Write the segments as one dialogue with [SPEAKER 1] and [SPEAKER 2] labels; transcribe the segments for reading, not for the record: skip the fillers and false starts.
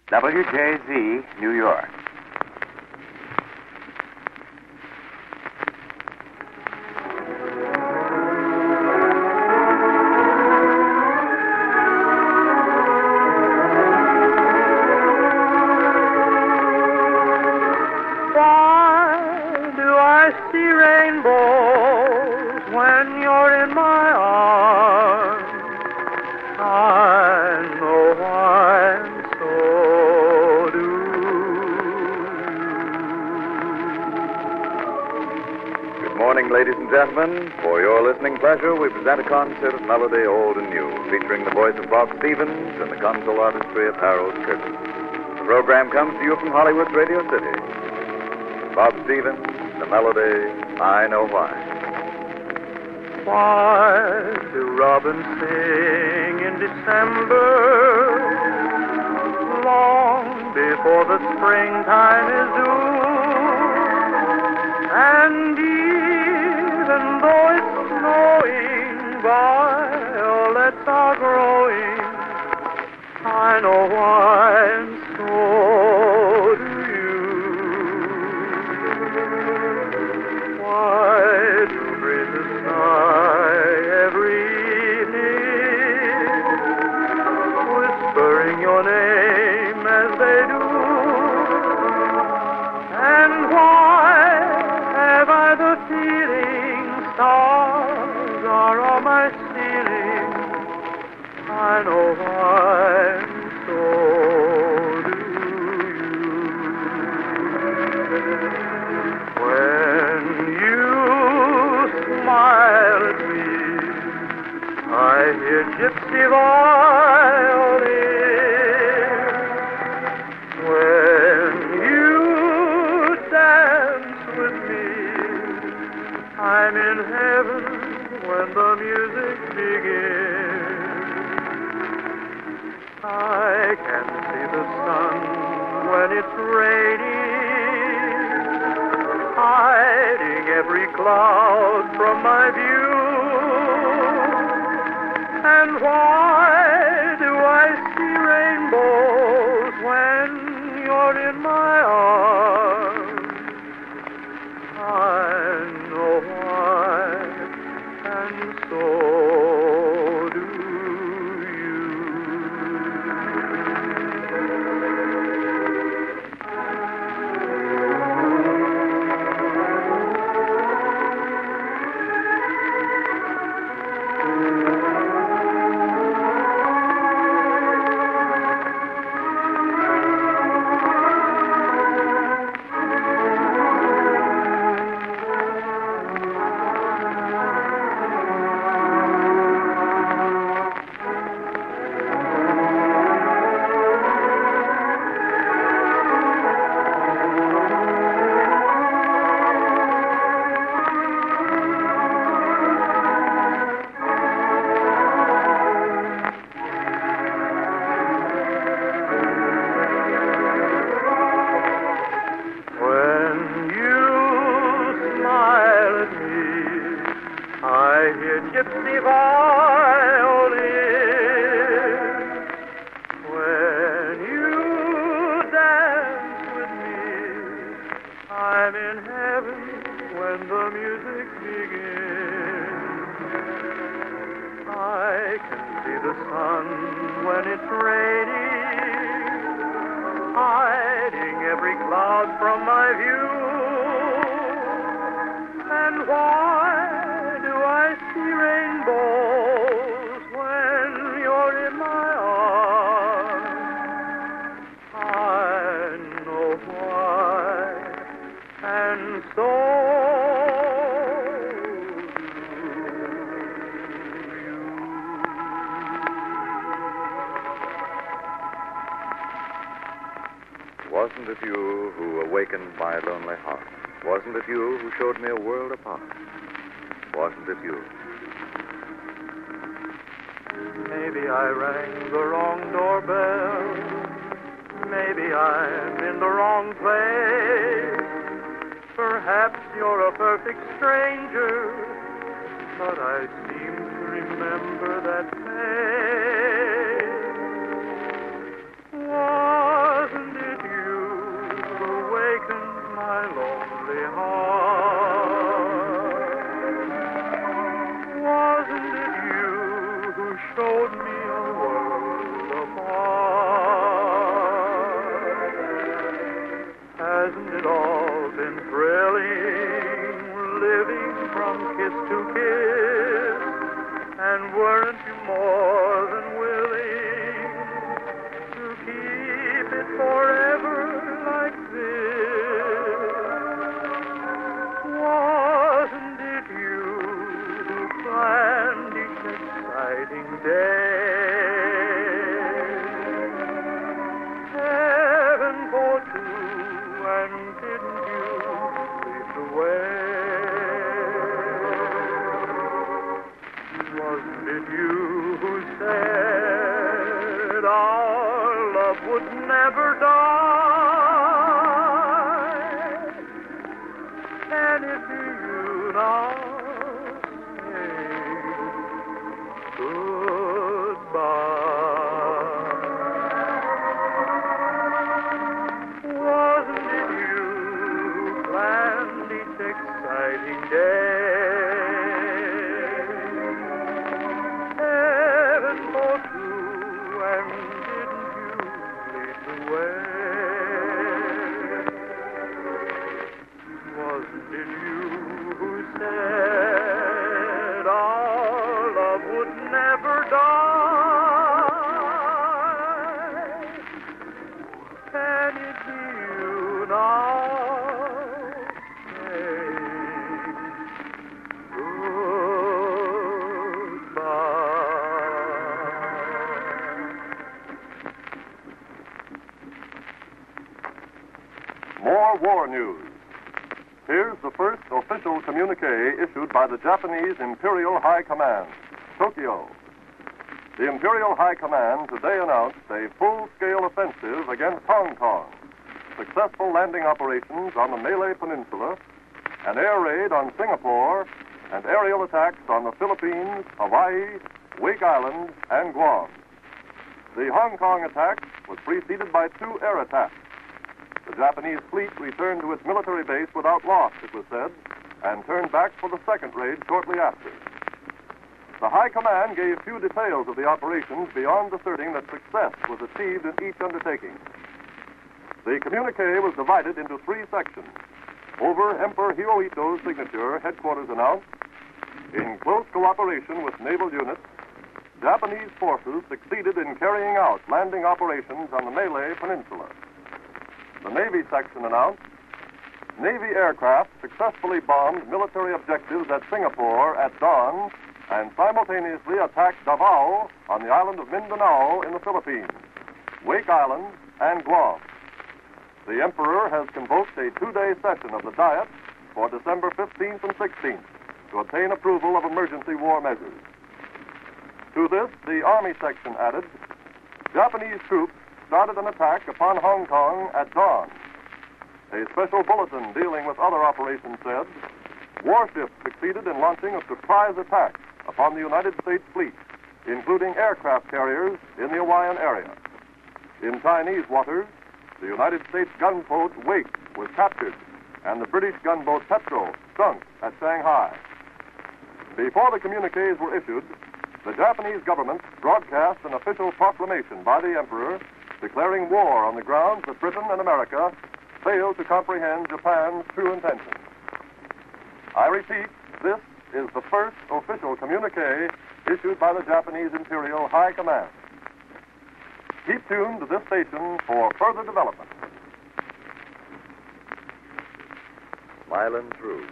[SPEAKER 1] WJZ, New York.
[SPEAKER 2] Why do I see rainbows when you're in my arms? I know why, and so do you.
[SPEAKER 3] Good morning, ladies and gentlemen. For your listening pleasure, we present a concert of melody old and new, featuring the voice of Bob Stevens and the console artistry of Harold Curtis. The program comes to you from Hollywood's Radio City. Bob Stevens, the melody, I Know Why.
[SPEAKER 2] Why do robins sing in December, long before the springtime is due? And even though it's snowing, violets are growing. I know why, and so do you. Why to breathe the sky every evening, whispering your name as they do? And why have I the feeling stars are on my ceiling? I know why, and so do you. When you smile at me, I hear gypsy violins. When you dance with me, I'm in heaven when the music begins. I can see the sun when it's raining, hiding every cloud from my view. And why do I see rainbows when you're in my arms? I know why, and so do you. Gypsy violin. When you dance with me, I'm in heaven when the music begins. I can see the sun when it's raining, hiding every cloud from my view. And why do I see rainbows when you're in my arms? I know why, and so do you.
[SPEAKER 3] Wasn't it you who awakened my lonely heart? Wasn't it you who showed me a world apart? Wasn't it you?
[SPEAKER 2] Maybe I rang the wrong doorbell. Maybe I'm in the wrong place. Perhaps you're a perfect stranger, but I seem to remember that face. Was and thrilling, living from kiss to kiss. And weren't you more than willing to keep it forever like this? Wasn't it you who planned each exciting day? Heaven for two, and didn't you lead the way? Wasn't it you who said our love would never die? Can it be you now saying goodbye? Wasn't it you who planned each exciting day? Heaven for two, and didn't you lead the way? Wasn't it you who said our love would never die? Can it be you now saying goodbye?
[SPEAKER 1] More war news. Here's the first official communique issued by the Japanese Imperial High Command, Tokyo. The Imperial High Command today announced a full-scale offensive against Hong Kong, successful landing operations on the Malay Peninsula, an air raid on Singapore, and aerial attacks on the Philippines, Hawaii, Wake Island, and Guam. The Hong Kong attack was preceded by 2 air attacks. The Japanese fleet returned to its military base without loss, it was said, and turned back for the second raid shortly after. The High Command gave few details of the operations beyond asserting that success was achieved in each undertaking. The communique was divided into 3 sections. Over Emperor Hirohito's signature, headquarters announced, in close cooperation with naval units, Japanese forces succeeded in carrying out landing operations on the Malay Peninsula. The Navy section announced, Navy aircraft successfully bombed military objectives at Singapore at dawn and simultaneously attacked Davao on the island of Mindanao in the Philippines, Wake Island, and Guam. The Emperor has convoked a 2-day session of the Diet for December 15th and 16th to obtain approval of emergency war measures. To this, the Army section added, Japanese troops started an attack upon Hong Kong at dawn. A special bulletin dealing with other operations said, warships succeeded in launching a surprise attack upon the United States fleet, including aircraft carriers in the Hawaiian area. In Chinese waters, the United States gunboat Wake was captured, and the British gunboat Petrel sunk at Shanghai. Before the communiques were issued, the Japanese government broadcast an official proclamation by the Emperor declaring war on the grounds that Britain and America failed to comprehend Japan's true intentions. I repeat, this is the first official communique issued by the Japanese Imperial High Command. Keep tuned to this station for further development.
[SPEAKER 3] Smiling through.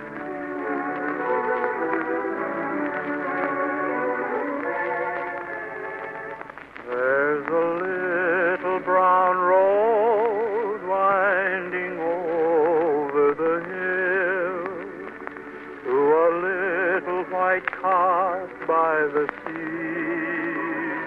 [SPEAKER 2] There's a little brown road winding over the hill to a little white cart by the sea.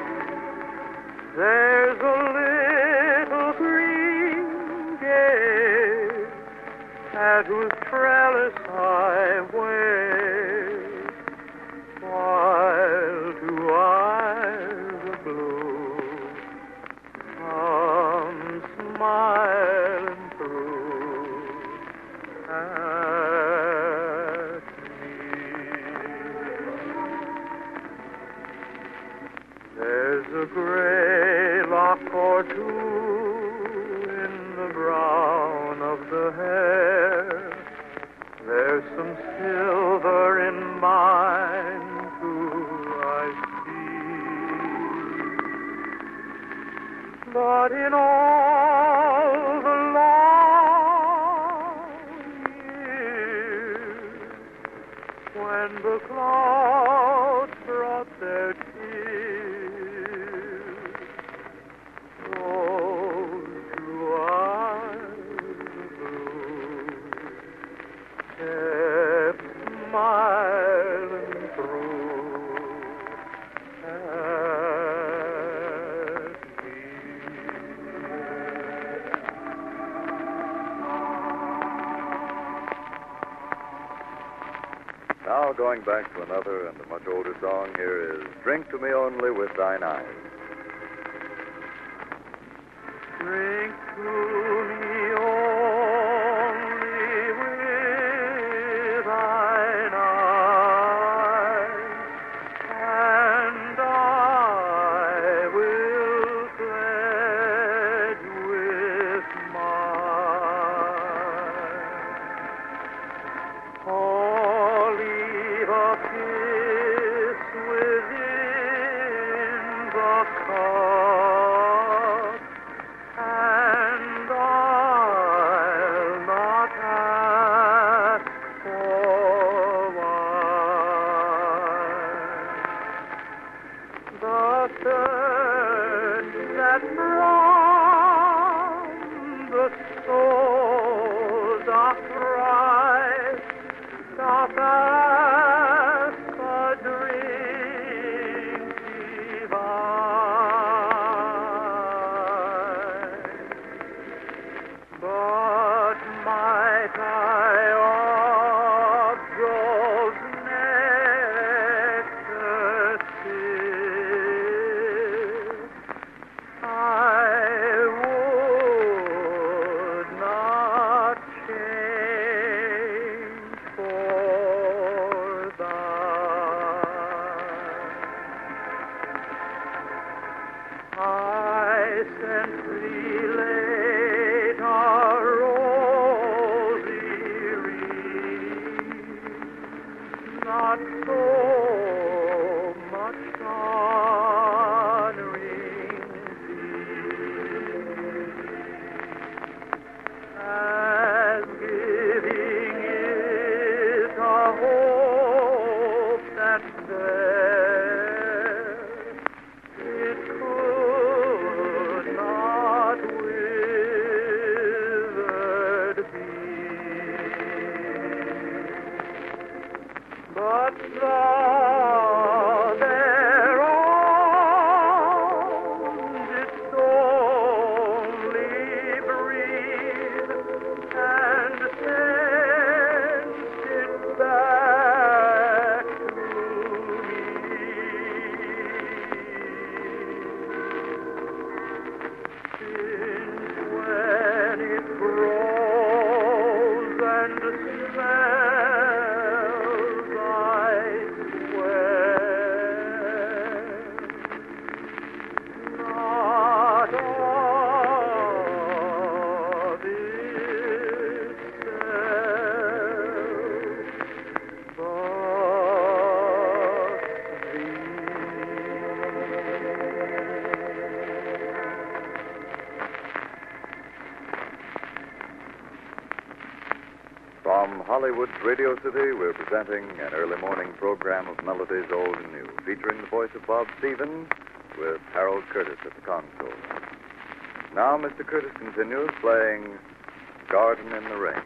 [SPEAKER 2] There's a little green gate at whose trellis I wait, while 2 eyes of blue come smiling through at me. There's a gray lock or two in the brown of the hair There's some silver in mine, too, I see. But in all the long years, when the clouds brought their tears, those two eyes of blue kept smiling through at me.
[SPEAKER 3] Now, going back to another and a much older song, here is Drink to Me Only with Thine Eyes.
[SPEAKER 2] Drink to me only with thine eyes, and I will pledge with mine. Oh, leave a kiss within the cup, and I'll not ask for wine. The thirst that from the soul doth rise doth ask a drink divine. But might I of Jove's nectar sip, I would not change for thine. I sent thee late a rosy wreath, not so much honoring thee, as giving is a hope that's there. It could not withered be. But thou thereon didst only breathe, and sent it back to me. Since when it grows and smells, I swear, not of itself, but
[SPEAKER 3] From Hollywood's Radio City, we're presenting an early morning program of Melodies Old and New, featuring the voice of Bob Stevens with Harold Curtis at the console. Now, Mr. Curtis continues playing Garden in the Rain.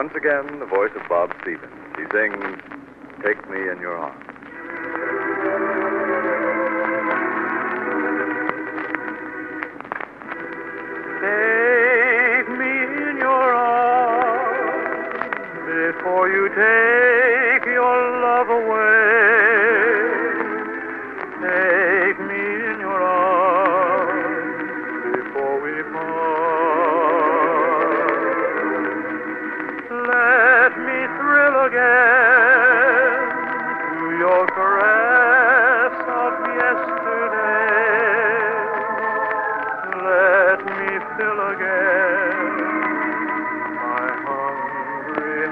[SPEAKER 3] once again, the voice of Bob Stevens. He sings, Take Me in Your Arms.
[SPEAKER 2] Take me in your arms before you take your love away. Take me in your arms before we part. Let me thrill again to your caress of yesterday. Let me fill again my hungry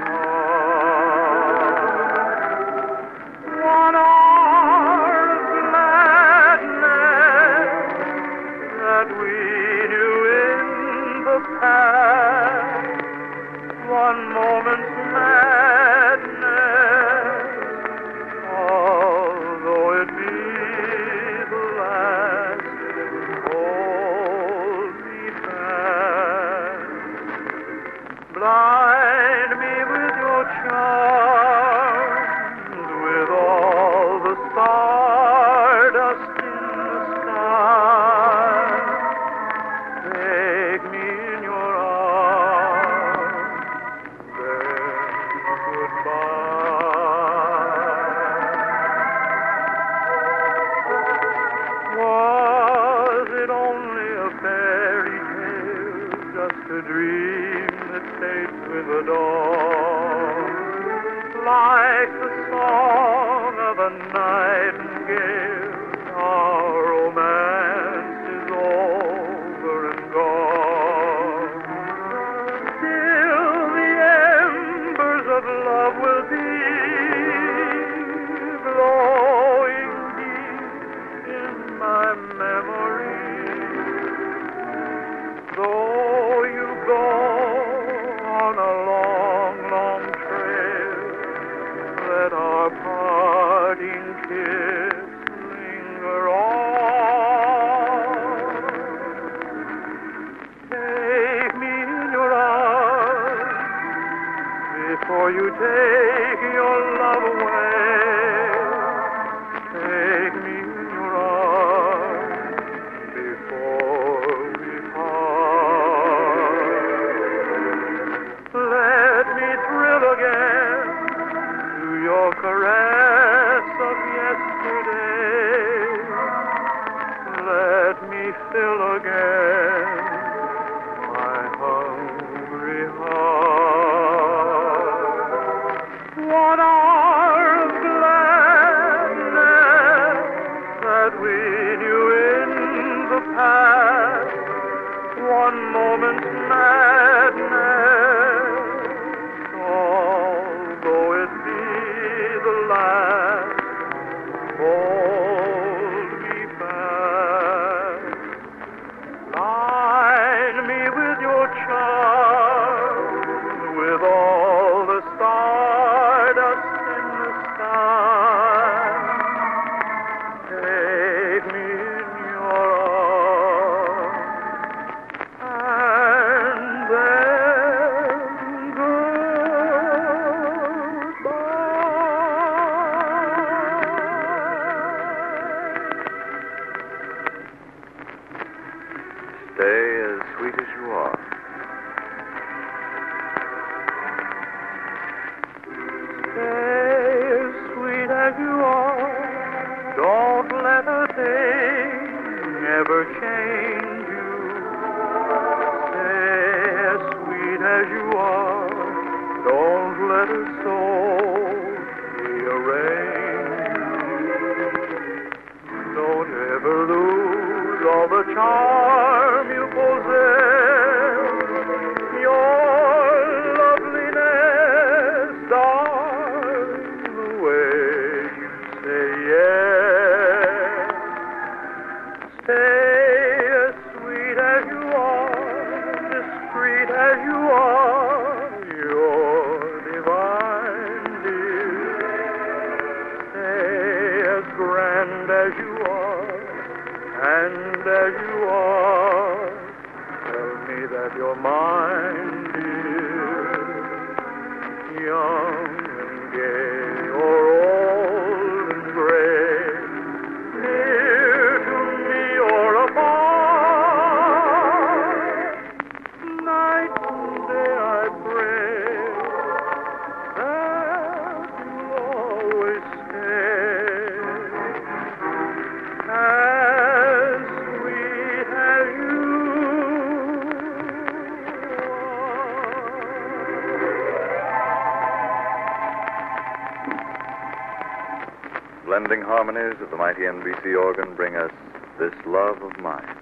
[SPEAKER 2] heart. One hour of gladness that we knew in the past. One moment's madness, although it be the last. Hold me fast. Blind me with your charms, with all the stardust in the sky. Take me in your arms, then goodbye. Was it only a fairy tale, just a dream that fades with the dawn? Like the song of a nightingale, our romance is over and gone. Still the embers of love will be glowing deep in my memory. Though you go on a long, long trail, let our parting kiss linger on. Take me in your arms before you take your love away. Take me in your arms before we part. Let me thrill again to your caress of yesterday. Let me fill again my hungry heart. One hour of gladness that we knew in the past. One moment's madness, although it be the last. Hold me fast. Line me with your charms, with all the stardust in the sky. Take me in your arms, and then goodbye.
[SPEAKER 3] Stay as sweet as you are.
[SPEAKER 2] Stay as sweet as you are. Don't let a thing ever change you. Stay as sweet as you are. Don't let a soul rearrange you. Don't ever lose all the charm you possess. Your loveliness, darling, the way you say yes. Stay as sweet as you are, discreet as you are. You're divine, dear. Stay as grand as you are, and as you are. Tell me that you're mine, dear. young and gay or old and gray, near to me or apart, night and day I pray that you'll always stay as sweet as you are.
[SPEAKER 3] Blending harmonies of the mighty NBC organ bring us This Love of Mine.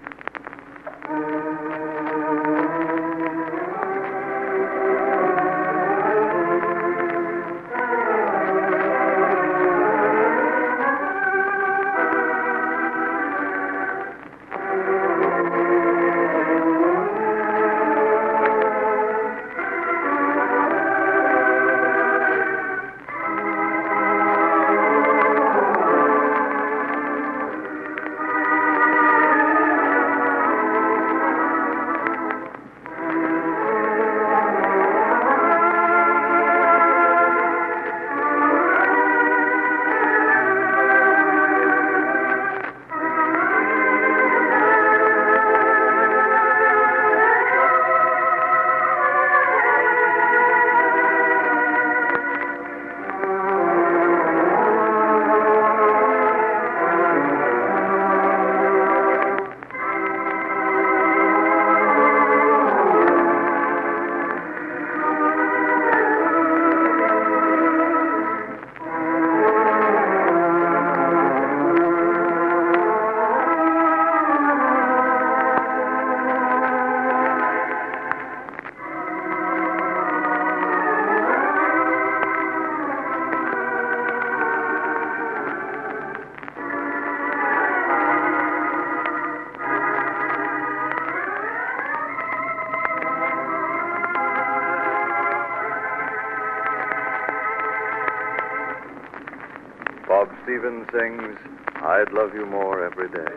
[SPEAKER 3] Bob Stevens sings, I'd Love You More Every Day.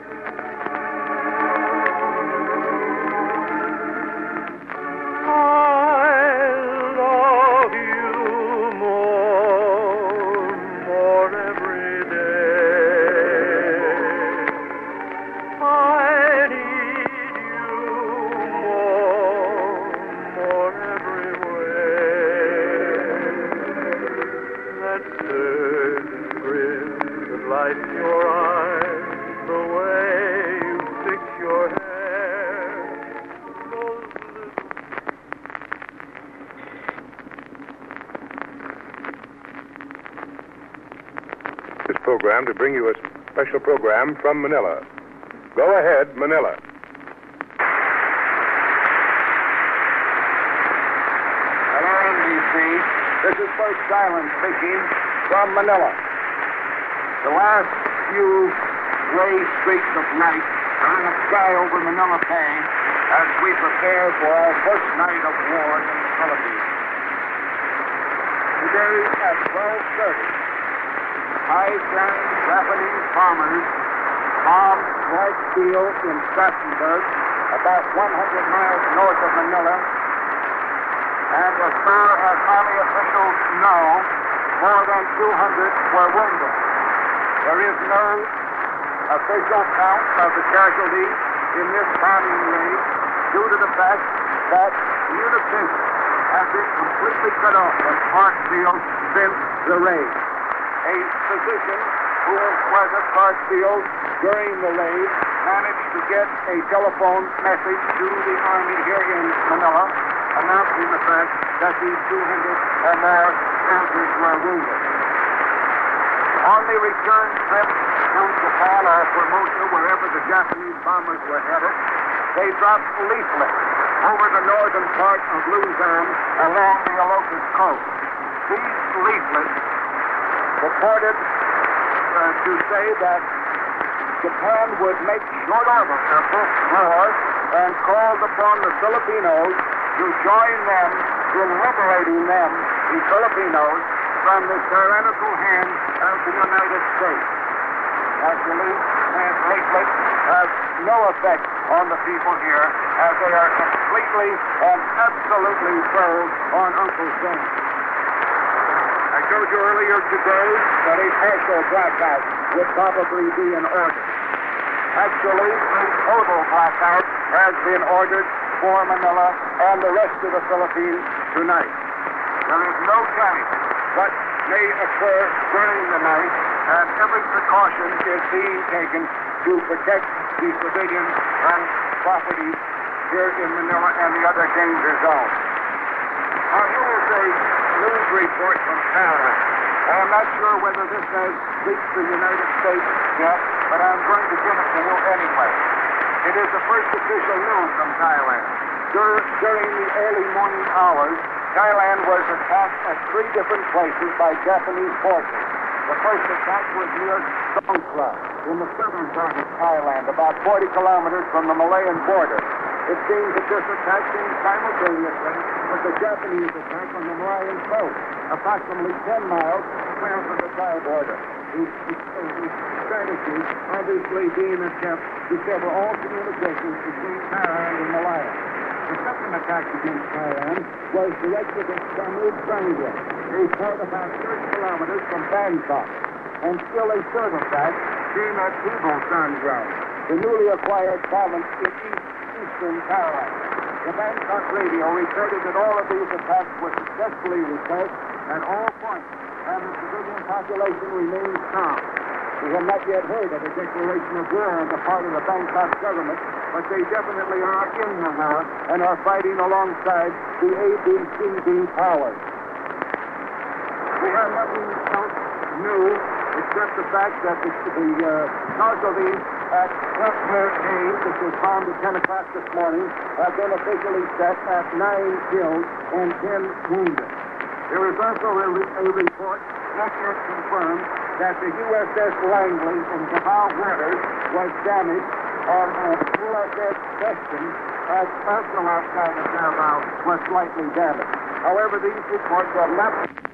[SPEAKER 4] Program to bring you a special program from Manila. Go ahead, Manila.
[SPEAKER 5] Hello, NBC. This is Bert Silent speaking from Manila. The last few gray streaks of night are in the sky over Manila Bay as we prepare for our first night of war in the Philippines. Today at 12:30, high-flying Japanese bombers bombed White Steel in Strassenburg, about 100 miles north of Manila. And as far as Army officials know, more than 200 were wounded. There is no official count of the casualties in this bombing raid due to the fact that communication has been completely cut off from Clarksville since the raid. A physician who was at Clarksville during the raid managed to get a telephone message to the Army here in Manila announcing the fact that these 200 or more soldiers were wounded. On the return trip from Japan or Formosa, wherever the Japanese bombers were headed, they dropped leaflets over the northern part of Luzon along the Ilocos coast. These leaflets purported to say that Japan would make short order of this war and called upon the Filipinos to join them in liberating them, the Filipinos, from the tyrannical hand of the United States. Actually, these leaflets have no effect on the people here, as they are completely and absolutely sold on Uncle Sam. told you earlier today that a partial blackout would probably be in order. Actually, a total blackout has been ordered for Manila and the rest of the Philippines tonight. There is no telling what may occur during the night, and every precaution is being taken to protect the civilians and property here in Manila and the other danger zones. Now, here is a news report from Thailand. I'm not sure whether this has reached the United States yet, but I'm going to give it to you anyway. It is the first official news from Thailand. During the early morning hours, Thailand was attacked at 3 different places by Japanese forces. The first attack was near Songkhla, in the southern part of Thailand, about 40 kilometers from the Malayan border. It seems that this attack came simultaneously with the Japanese attack on the Malayan coast, approximately 10 miles south of the Thai border. The strategy obviously being an attempt to sever all communications between Thailand and Malaya. The second attack against Thailand was directed at Samut Sangha, a port about 30 kilometers from Bangkok, and still a third attack came at Ibo Sangha, the newly acquired province in eastern Thailand. The Bangkok radio reported that all of these attacks were successfully repulsed at all points, and the civilian population remains calm. We have not yet heard of a declaration of war on the part of the Bangkok government, but they definitely are in the war and are fighting alongside the ABCD powers. We have nothing else new except the fact that the casualties at Kepler A, which was found at 10 o'clock this morning, have been officially set at 9 killed and 10 wounded. There is also a report, not yet confirmed, that the USS Langley in Davao waters was damaged, and USS Preston, also outside of Davao, was slightly damaged. However, these reports have not